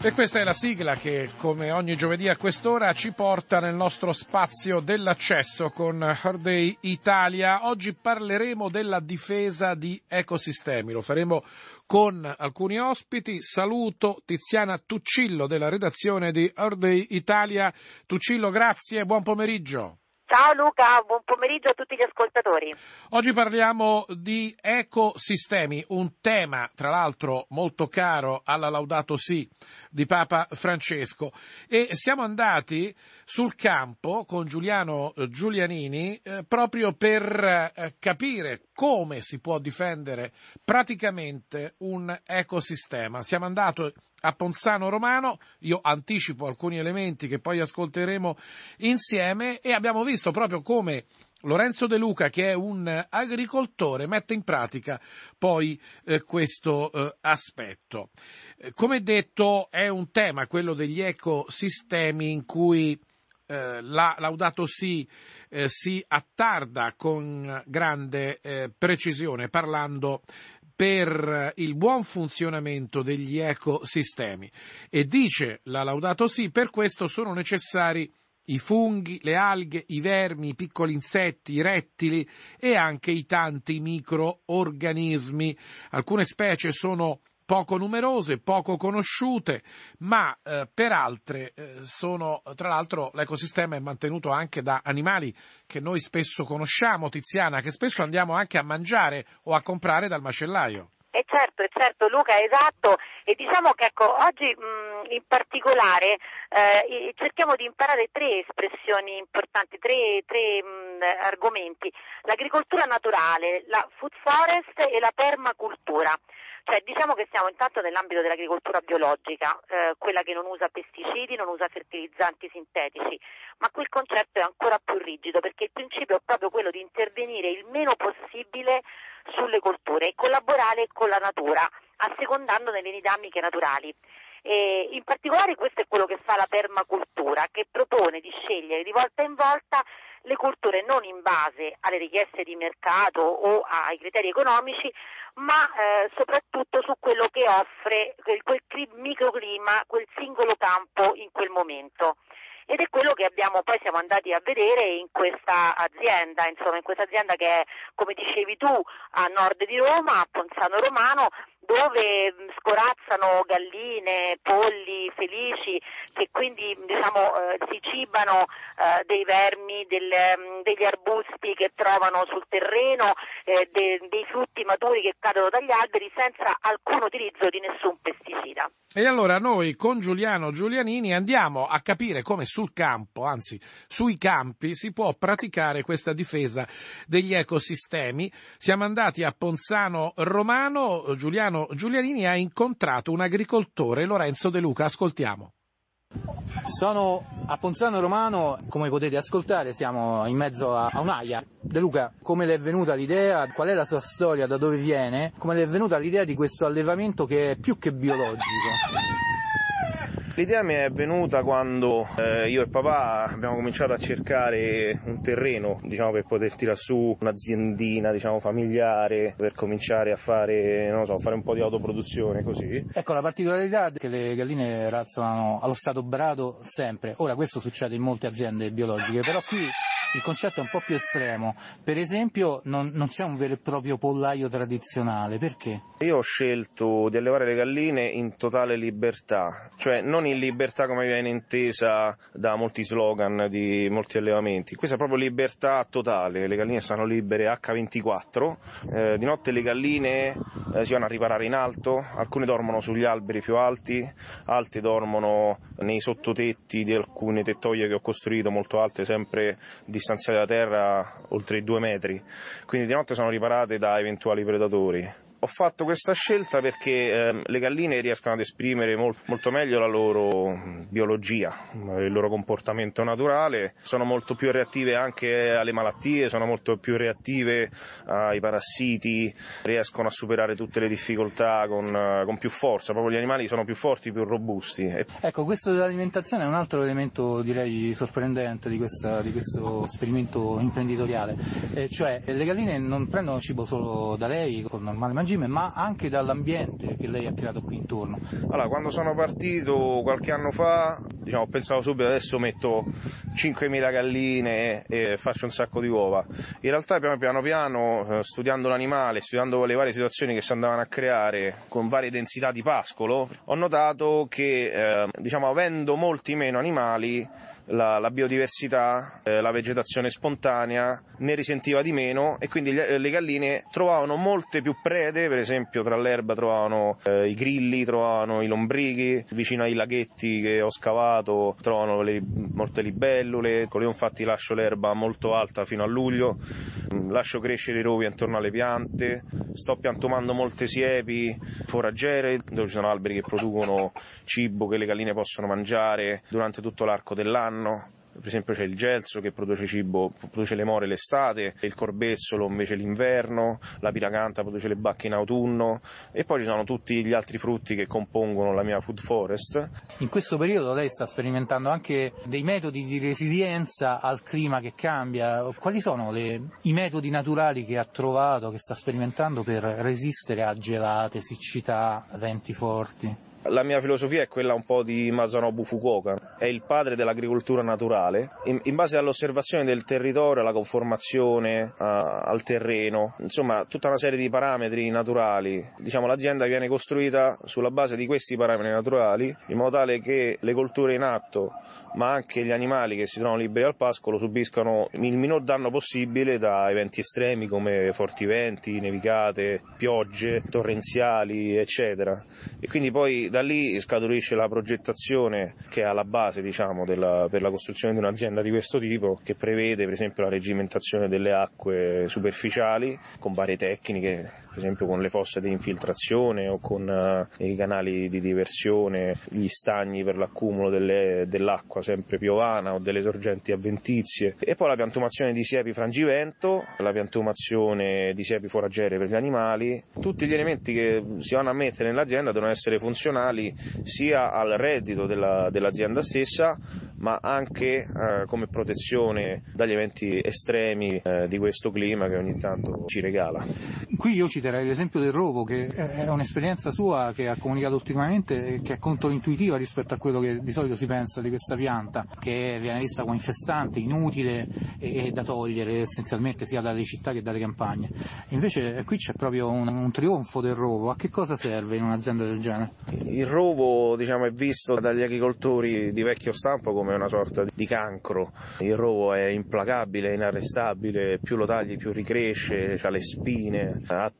E questa è la sigla che, come ogni giovedì a quest'ora, ci porta nel nostro spazio dell'accesso con Earth Day Italia. Oggi parleremo della difesa di ecosistemi. Lo faremo con alcuni ospiti. Saluto Tiziana Tuccillo della redazione di Earth Day Italia. Tuccillo, grazie e buon pomeriggio. Ciao Luca, buon pomeriggio a tutti gli ascoltatori. Oggi parliamo di ecosistemi, un tema tra l'altro molto caro alla Laudato Si di Papa Francesco, e siamo andati sul campo con Giuliano Giulianini proprio per capire come si può difendere praticamente un ecosistema. Siamo andati a Ponzano Romano, io anticipo alcuni elementi che poi ascolteremo insieme, e abbiamo visto proprio come Lorenzo De Luca, che è un agricoltore, mette in pratica poi questo aspetto. Come detto, è un tema, quello degli ecosistemi, in cui la Laudato Si si attarda con grande precisione, parlando per il buon funzionamento degli ecosistemi, e dice la Laudato Si: per questo sono necessari i funghi, le alghe, i vermi, i piccoli insetti, i rettili e anche i tanti microorganismi. Alcune specie sono poco numerose, poco conosciute, ma per altre sono, tra l'altro l'ecosistema è mantenuto anche da animali che noi spesso conosciamo, Tiziana, che spesso andiamo anche a mangiare o a comprare dal macellaio. Certo Luca, esatto, e diciamo che oggi in particolare cerchiamo di imparare tre espressioni importanti, tre argomenti: l'agricoltura naturale, la food forest e la permacultura. Cioè, diciamo che siamo intanto nell'ambito dell'agricoltura biologica, quella che non usa pesticidi, non usa fertilizzanti sintetici, ma qui il concetto è ancora più rigido, perché il principio è proprio quello di intervenire il meno possibile sulle colture e collaborare con la natura, assecondando nelle dinamiche naturali. E in particolare questo è quello che fa la permacultura, che propone di scegliere di volta in volta le colture non in base alle richieste di mercato o ai criteri economici, ma soprattutto su quello che offre quel microclima, quel singolo campo in quel momento. Ed è quello che poi siamo andati a vedere in questa azienda, che è, come dicevi tu, a nord di Roma, a Ponzano Romano, dove scorazzano galline, polli felici, che quindi si cibano dei vermi, degli arbusti che trovano sul terreno, dei frutti maturi che cadono dagli alberi, senza alcun utilizzo di nessun pesticida. E allora noi con Giuliano Giulianini andiamo a capire come sul campo, anzi sui campi, si può praticare questa difesa degli ecosistemi. Siamo andati a Ponzano Romano. Giuliano Giulianini ha incontrato un agricoltore, Lorenzo De Luca. Ascoltiamo. Sono a Ponzano Romano, come potete ascoltare siamo in mezzo a un'aia. De Luca, come le è venuta l'idea, qual è la sua storia, da dove viene, come le è venuta l'idea di questo allevamento che è più che biologico? L'idea mi è venuta quando io e papà abbiamo cominciato a cercare un terreno, per poter tirare su un'aziendina, familiare, per cominciare a fare, fare un po' di autoproduzione, così. Ecco, la particolarità è che le galline razzolano allo stato brado sempre. Ora, questo succede in molte aziende biologiche, però qui il concetto è un po' più estremo. Per esempio, non c'è un vero e proprio pollaio tradizionale. Perché? Io ho scelto di allevare le galline in totale libertà, cioè non in libertà come viene intesa da molti slogan di molti allevamenti. Questa è proprio libertà totale, le galline stanno libere H24, di notte le galline si vanno a riparare in alto, alcune dormono sugli alberi più alti, altre dormono nei sottotetti di alcune tettoie che ho costruito molto alte, sempre distanziate da terra oltre i 2 metri, quindi di notte sono riparate da eventuali predatori. Ho fatto questa scelta perché le galline riescono ad esprimere molto meglio la loro biologia, il loro comportamento naturale, sono molto più reattive anche alle malattie, sono molto più reattive ai parassiti, riescono a superare tutte le difficoltà con più forza, proprio gli animali sono più forti, più robusti. Ecco, questo dell'alimentazione è un altro elemento, direi, sorprendente di questo esperimento imprenditoriale, cioè le galline non prendono cibo solo da lei, con normale mangiare, regime, ma anche dall'ambiente che lei ha creato qui intorno. Allora, quando sono partito qualche anno fa, ho pensato subito adesso metto 5.000 galline e faccio un sacco di uova. In realtà piano piano, studiando l'animale, studiando le varie situazioni che si andavano a creare con varie densità di pascolo, ho notato che avendo molti meno animali, la biodiversità, la vegetazione spontanea ne risentiva di meno, e quindi le galline trovavano molte più prede. Per esempio tra l'erba trovavano i grilli, trovavano i lombrichi, vicino ai laghetti che ho scavato trovano molte libellule. Io infatti lascio l'erba molto alta fino a luglio, lascio crescere i rovi intorno alle piante, sto piantumando molte siepi foraggere dove ci sono alberi che producono cibo che le galline possono mangiare durante tutto l'arco dell'anno. Per esempio c'è il gelso che produce cibo, produce le more l'estate, il corbezzolo invece l'inverno, la piracanta produce le bacche in autunno, e poi ci sono tutti gli altri frutti che compongono la mia food forest. In questo periodo lei sta sperimentando anche dei metodi di resilienza al clima che cambia. Quali sono i metodi naturali che ha trovato, che sta sperimentando per resistere a gelate, siccità, venti forti? La mia filosofia è quella un po' di Masanobu Fukuoka, è il padre dell'agricoltura naturale, in base all'osservazione del territorio, alla conformazione al terreno, insomma tutta una serie di parametri naturali. L'azienda viene costruita sulla base di questi parametri naturali, in modo tale che le colture in atto, ma anche gli animali che si trovano liberi al pascolo, subiscano il minor danno possibile da eventi estremi come forti venti, nevicate, piogge torrenziali, eccetera. E quindi poi da lì scaturisce la progettazione che è alla base per la costruzione di un'azienda di questo tipo, che prevede per esempio la regimentazione delle acque superficiali con varie tecniche, per esempio con le fosse di infiltrazione o con i canali di diversione, gli stagni per l'accumulo dell'acqua sempre piovana o delle sorgenti avventizie, e poi la piantumazione di siepi frangivento, la piantumazione di siepi foraggere per gli animali. Tutti gli elementi che si vanno a mettere nell'azienda devono essere funzionali sia al reddito dell'azienda stessa, ma anche come protezione dagli eventi estremi di questo clima che ogni tanto ci regala. Qui io citerei l'esempio del rovo, che è un'esperienza sua che ha comunicato ultimamente e che è controintuitiva rispetto a quello che di solito si pensa di questa pianta, che viene vista come infestante, inutile e da togliere essenzialmente sia dalle città che dalle campagne. Invece qui c'è proprio un trionfo del rovo. A che cosa serve in un'azienda del genere? Il rovo è visto dagli agricoltori di vecchio stampo come una sorta di cancro. Il rovo è implacabile, è inarrestabile, più lo tagli più ricresce, ha le spine,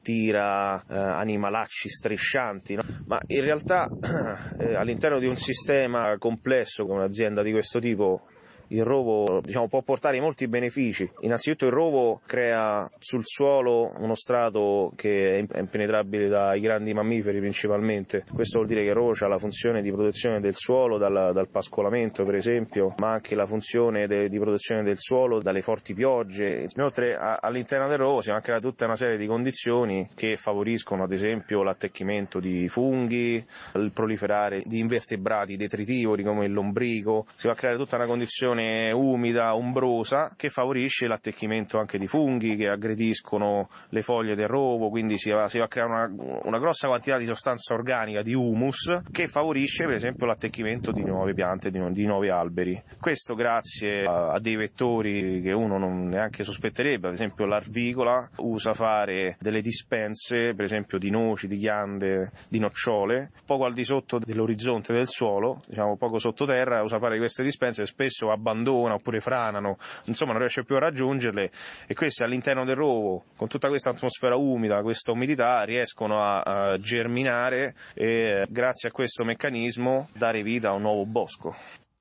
attira animalacci striscianti, no? Ma in realtà all'interno di un sistema complesso come un'azienda di questo tipo, il rovo può portare molti benefici. Innanzitutto il rovo crea sul suolo uno strato che è impenetrabile dai grandi mammiferi principalmente. Questo vuol dire che il rovo ha la funzione di protezione del suolo dal pascolamento per esempio, ma anche la funzione di protezione del suolo dalle forti piogge. Inoltre all'interno del rovo si va a creare tutta una serie di condizioni che favoriscono ad esempio l'attecchimento di funghi, il proliferare di invertebrati detritivori come il lombrico. Si va a creare tutta una condizione umida, ombrosa, che favorisce l'attecchimento anche di funghi che aggrediscono le foglie del rovo, quindi si va a creare una grossa quantità di sostanza organica, di humus, che favorisce per esempio l'attecchimento di nuove piante, di nuovi alberi. Questo grazie a dei vettori che uno non neanche sospetterebbe. Ad esempio l'arvicola usa fare delle dispense, per esempio di noci, di ghiande, di nocciole, poco al di sotto dell'orizzonte del suolo, poco sottoterra, usa fare queste dispense e spesso abbandona oppure franano, insomma non riesce più a raggiungerle, e queste all'interno del rovo, con tutta questa atmosfera umida, questa umidità, riescono a germinare e grazie a questo meccanismo dare vita a un nuovo bosco.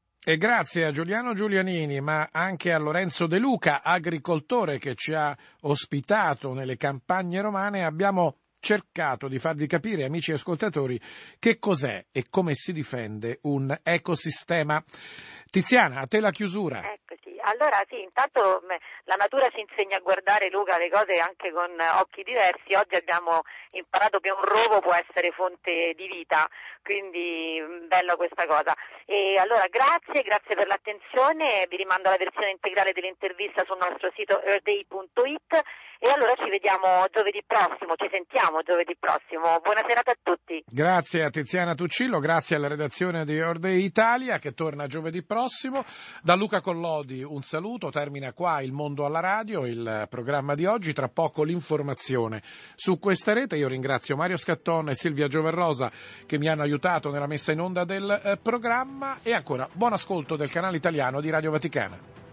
E grazie a Giuliano Giulianini, ma anche a Lorenzo De Luca, agricoltore che ci ha ospitato nelle campagne romane, abbiamo cercato di farvi capire, amici ascoltatori, che cos'è e come si difende un ecosistema. Tiziana, a te la chiusura. Eccoci. Allora sì, intanto la natura ci insegna a guardare, Luca, le cose anche con occhi diversi. Oggi abbiamo imparato che un rovo può essere fonte di vita, quindi bella questa cosa. E allora grazie per l'attenzione, vi rimando alla versione integrale dell'intervista sul nostro sito earthday.it e allora ci vediamo giovedì prossimo, ci sentiamo giovedì prossimo. Buona serata a tutti. Grazie a Tiziana Tuccillo, grazie alla redazione di Your Day Italia che torna giovedì prossimo. Da Luca Collodi un saluto, termina qua Il Mondo alla Radio, il programma di oggi, tra poco l'informazione su questa rete. Io ringrazio Mario Scatton e Silvia Gioverrosa che mi hanno aiutato nella messa in onda del programma e ancora buon ascolto del canale italiano di Radio Vaticana.